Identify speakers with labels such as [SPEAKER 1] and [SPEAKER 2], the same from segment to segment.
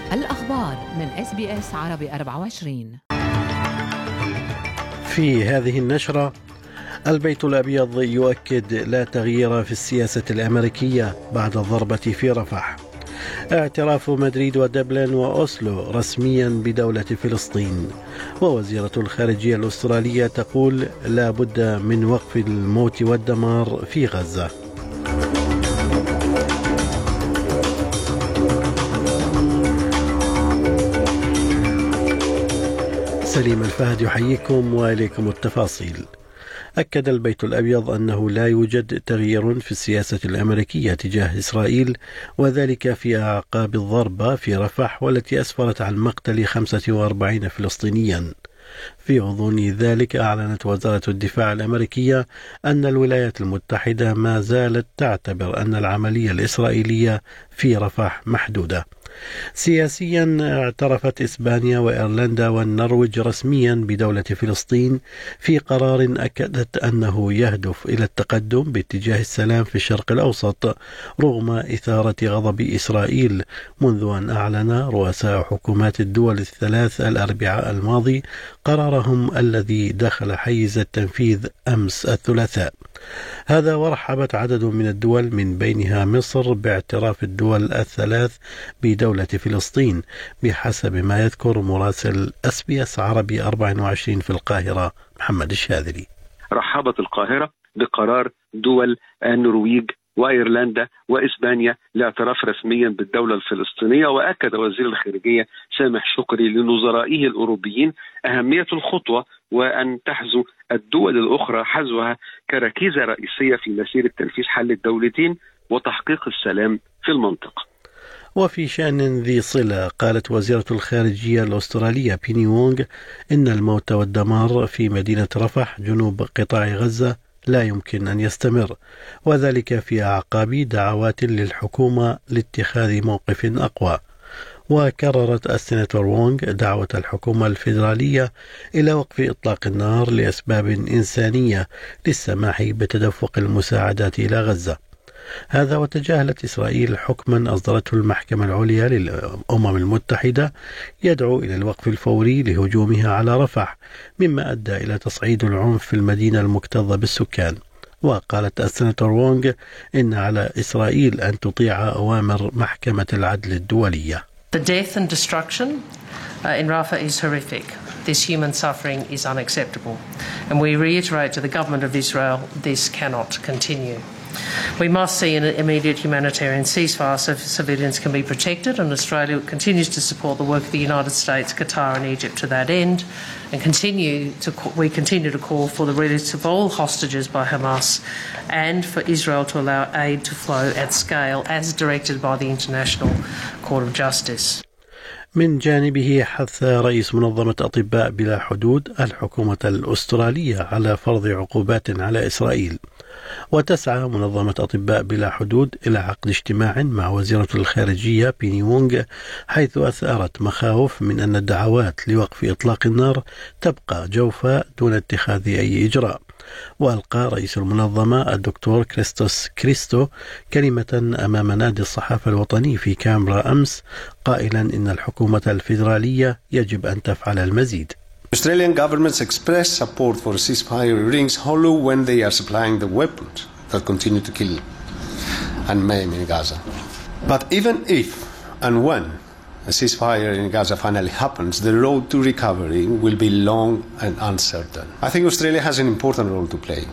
[SPEAKER 1] الأخبار من SBS عربي 24.
[SPEAKER 2] في هذه النشرة: البيت الأبيض يؤكد لا تغيير في السياسة الأمريكية بعد الضربة في رفح. اعتراف مدريد ودبلن وأوسلو رسميا بدولة فلسطين. ووزيرة الخارجية الأسترالية تقول لا بد من وقف الموت والدمار في غزة. سليم الفهد يحييكم وإليكم التفاصيل. أكد البيت الأبيض أنه لا يوجد تغيير في السياسة الأمريكية تجاه إسرائيل، وذلك في أعقاب الضربة في رفح والتي أسفرت عن مقتل 45 فلسطينيا. في غضون ذلك أعلنت وزارة الدفاع الأمريكية أن الولايات المتحدة ما زالت تعتبر أن العملية الإسرائيلية في رفح محدودة. سياسيا، اعترفت إسبانيا وإيرلندا والنرويج رسميا بدولة فلسطين في قرار أكدت أنه يهدف إلى التقدم باتجاه السلام في الشرق الأوسط رغم إثارة غضب إسرائيل منذ أن أعلن رؤساء حكومات الدول الثلاث الأربعاء الماضي قرارهم الذي دخل حيز التنفيذ أمس الثلاثاء. هذا ورحبت عدد من الدول من بينها مصر باعتراف الدول الثلاث بدولة فلسطين بحسب ما يذكر مراسل SBS عربي 24 في القاهرة محمد الشاذلي.
[SPEAKER 3] رحبت القاهرة بقرار دول النرويج وإيرلندا وإسبانيا لاعتراف رسميا بالدولة الفلسطينية، وأكد وزير الخارجية سامح شكري لنظرائه الأوروبيين أهمية الخطوة وأن تحذو الدول الأخرى حذوها كركيزة رئيسية في مسيرة تنفيذ حل الدولتين وتحقيق السلام في المنطقة.
[SPEAKER 2] وفي شأن ذي صلة، قالت وزيرة الخارجية الأسترالية بيني وونغ إن الموت والدمار في مدينة رفح جنوب قطاع غزة لا يمكن أن يستمر، وذلك في أعقاب دعوات للحكومة لاتخاذ موقف أقوى. وكررت السيناتور وونغ دعوة الحكومة الفيدرالية إلى وقف إطلاق النار لأسباب إنسانية للسماح بتدفق المساعدات إلى غزة. هذا وتجاهلت إسرائيل حكما أصدرته المحكمة العليا للأمم المتحدة يدعو إلى الوقف الفوري لهجومها على رفح، مما أدى إلى تصعيد العنف في المدينة المكتظة بالسكان. وقالت السيناتور وونغ إن على إسرائيل أن تطيع أوامر محكمة العدل الدولية.
[SPEAKER 4] The death and destruction in Rafah is horrific. This human suffering is unacceptable. And we reiterate to the government of Israel, this cannot continue. We must see an immediate humanitarian ceasefire so civilians can be protected, and Australia continues to support the work of the United States, Qatar and Egypt to that end, and we continue to call for the release of all hostages by Hamas and for Israel to allow aid to flow at scale as directed by the International Court of Justice.
[SPEAKER 2] من جانبه حث رئيس منظمة أطباء بلا حدود الحكومة الأسترالية على فرض عقوبات على إسرائيل. وتسعى منظمة أطباء بلا حدود إلى عقد اجتماع مع وزيرة الخارجية بيني وونغ، حيث أثارت مخاوف من أن الدعوات لوقف إطلاق النار تبقى جوفاء دون اتخاذ أي إجراء. وألقى رئيس المنظمة الدكتور كريستوس كريستو كلمة أمام نادي الصحافة الوطني في كامبرا أمس، قائلا إن الحكومة الفيدرالية يجب أن تفعل المزيد.
[SPEAKER 5] Australian governments express support for a ceasefire rings hollow when they are supplying the weapons that continue to kill and maim in Gaza. But even if and when a ceasefire in Gaza finally happens, the road to recovery will be long and uncertain. I think Australia has an important role to play.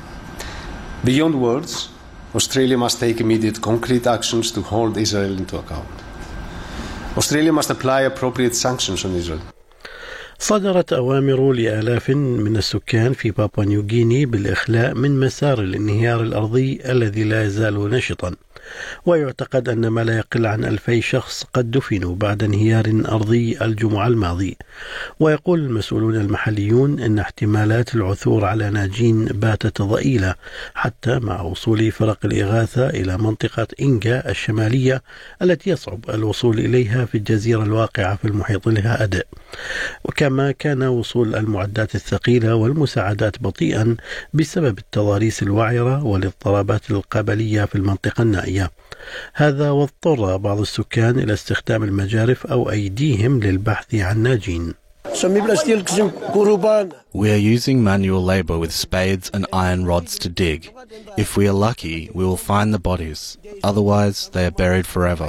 [SPEAKER 5] Beyond words, Australia must take immediate concrete actions to hold Israel into account. Australia must apply appropriate sanctions on Israel.
[SPEAKER 2] صدرت أوامر لآلاف من السكان في بابوا نيوغيني بالإخلاء من مسار الانهيار الأرضي الذي لا يزال نشطا، ويعتقد أن ما لا يقل عن 2000 شخص قد دفنوا بعد انهيار أرضي الجمعة الماضي. ويقول المسؤولون المحليون أن احتمالات العثور على ناجين باتت ضئيلة حتى مع وصول فرق الإغاثة إلى منطقة إنجا الشمالية التي يصعب الوصول إليها في الجزيرة الواقعة في المحيط الهادئ. وكما كان وصول المعدات الثقيلة والمساعدات بطيئا بسبب التضاريس الوعرة والاضطرابات القبلية في المنطقة النائية. هذا واضطر بعض السكان إلى استخدام المجارف أو أيديهم للبحث عن ناجين.
[SPEAKER 6] We are using manual labor with spades and iron rods to dig. If we are lucky, we will find the bodies. Otherwise, they are buried forever.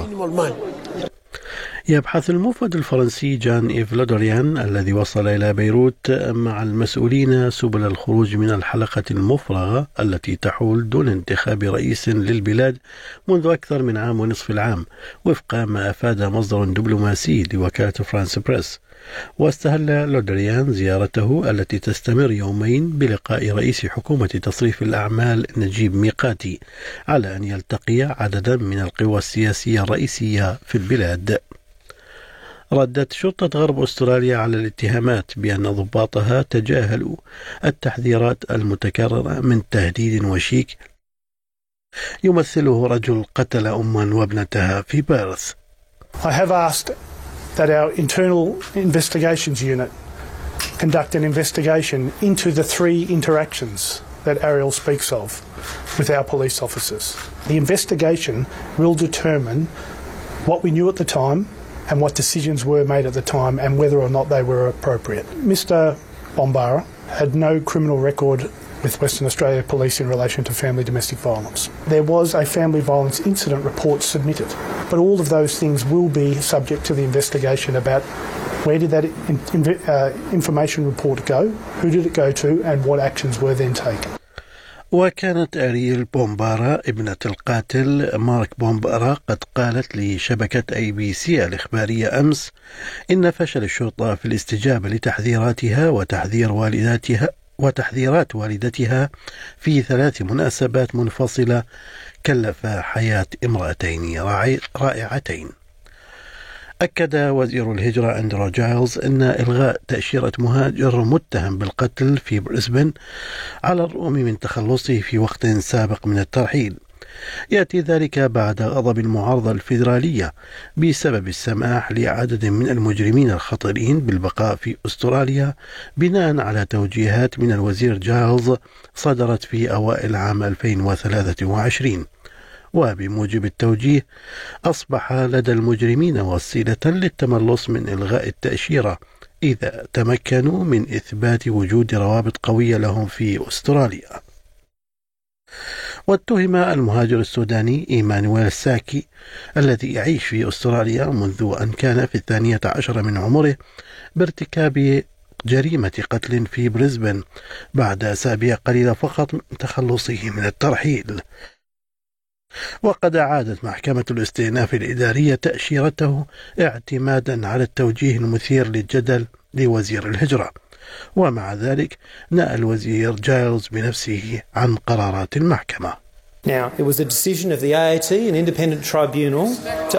[SPEAKER 2] يبحث الموفد الفرنسي جان إيف لودريان الذي وصل إلى بيروت مع المسؤولين سبل الخروج من الحلقة المفرغة التي تحول دون انتخاب رئيس للبلاد منذ أكثر من عام ونصف العام، وفق ما أفاد مصدر دبلوماسي لوكالة فرانس بريس. واستهل لودريان زيارته التي تستمر يومين بلقاء رئيس حكومة تصريف الأعمال نجيب ميقاتي، على أن يلتقي عددا من القوى السياسية الرئيسية في البلاد. ردت شرطة غرب أستراليا على الاتهامات بأن ضباطها تجاهلوا التحذيرات المتكررة من تهديد وشيك يمثله رجل قتل أما وابنتها في بيرث.
[SPEAKER 7] I have asked that our internal investigations unit conduct an investigation into the 3 interactions that Ariel speaks of with our police officers. The investigation will determine what we knew at the time and what decisions were made at the time and whether or not they were appropriate. Mr. Bombara had no criminal record with Western Australia Police in relation to family domestic violence. There was a family violence incident report submitted, but all of those things will be subject to the investigation about where did that information report go, who did it go to, and what actions were then taken.
[SPEAKER 2] وكانت أريل بومبارا ابنة القاتل مارك بومبارا قد قالت لشبكة ABC الإخبارية أمس إن فشل الشرطة في الاستجابة لتحذيراتها وتحذيرات والدتها في 3 مناسبات منفصلة كلف حياة امرأتين رائعتين. أكد وزير الهجرة أندرو جايلز أن إلغاء تأشيرة مهاجر متهم بالقتل في بريسبن على الرغم من تخلصه في وقت سابق من الترحيل. يأتي ذلك بعد غضب المعارضة الفيدرالية بسبب السماح لعدد من المجرمين الخطيرين بالبقاء في أستراليا بناء على توجيهات من الوزير جايلز صدرت في أوائل عام 2023. وبموجب التوجيه أصبح لدى المجرمين وسيلة للتملص من إلغاء التأشيرة إذا تمكنوا من إثبات وجود روابط قوية لهم في أستراليا. واتهم المهاجر السوداني إيمانويل ساكي الذي يعيش في أستراليا منذ أن كان في 12 من عمره بارتكاب جريمة قتل في بريسبن بعد أسابيع قليلة فقط من تخلصه من الترحيل. وقد أعادت محكمة الاستئناف الإدارية تأشيرته اعتمادا على التوجيه المثير للجدل لوزير الهجرة، ومع ذلك نأى الوزير جايلز بنفسه عن قرارات المحكمة.
[SPEAKER 8] Now, it was a decision of the AAT, an independent tribunal, to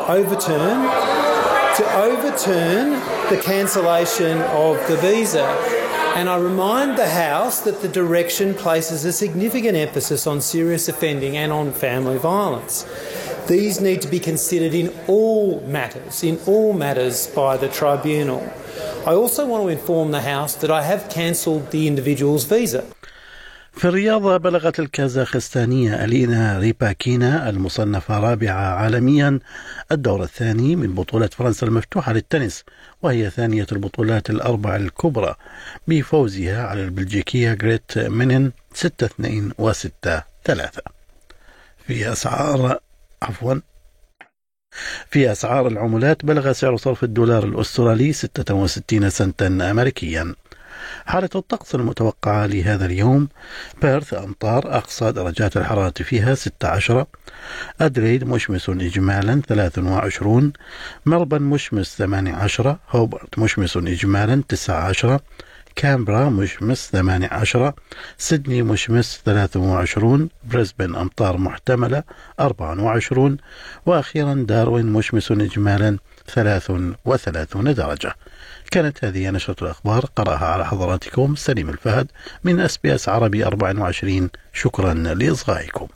[SPEAKER 8] overturn the cancellation of the visa. And I remind the House that the direction places a significant emphasis on serious offending and on family violence. These need to be considered in all matters by the tribunal. I also want to inform the House that I have cancelled the individual's visa.
[SPEAKER 2] في الرياضة بلغت الكازاخستانية ألينا ريباكينا المصنفة 4 عالميا الدور الثاني من بطولة فرنسا المفتوحة للتنس، وهي ثانية البطولات ال4 الكبرى بفوزها على البلجيكية غريت مينين 6-2 و6-3. في أسعار العملات بلغ سعر صرف الدولار الأسترالي 66 سنتا أمريكيا. حالة الطقس المتوقعة لهذا اليوم: بيرث أمطار، أقصى درجات الحرارة فيها 16، أدريد مشمس إجمالا 23، ملبن مشمس 18، هوبرت مشمس إجمالا 19، كامبرا مشمس 18، سيدني مشمس 23، بريسبن أمطار محتملة 24، وأخيرا داروين مشمس إجمالا 33 درجة. كانت هذه نشرة الأخبار، قرأها على حضراتكم سليم الفهد من SBS عربي 24. شكرا لإصغائكم.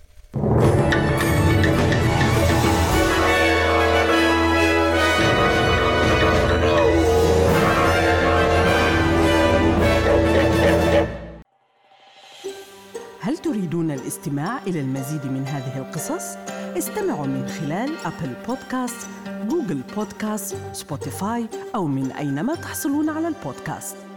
[SPEAKER 9] هل تريدون الاستماع إلى المزيد من هذه القصص؟ استمعوا من خلال أبل بودكاست، جوجل بودكاست، سبوتيفاي أو من أينما تحصلون على البودكاست.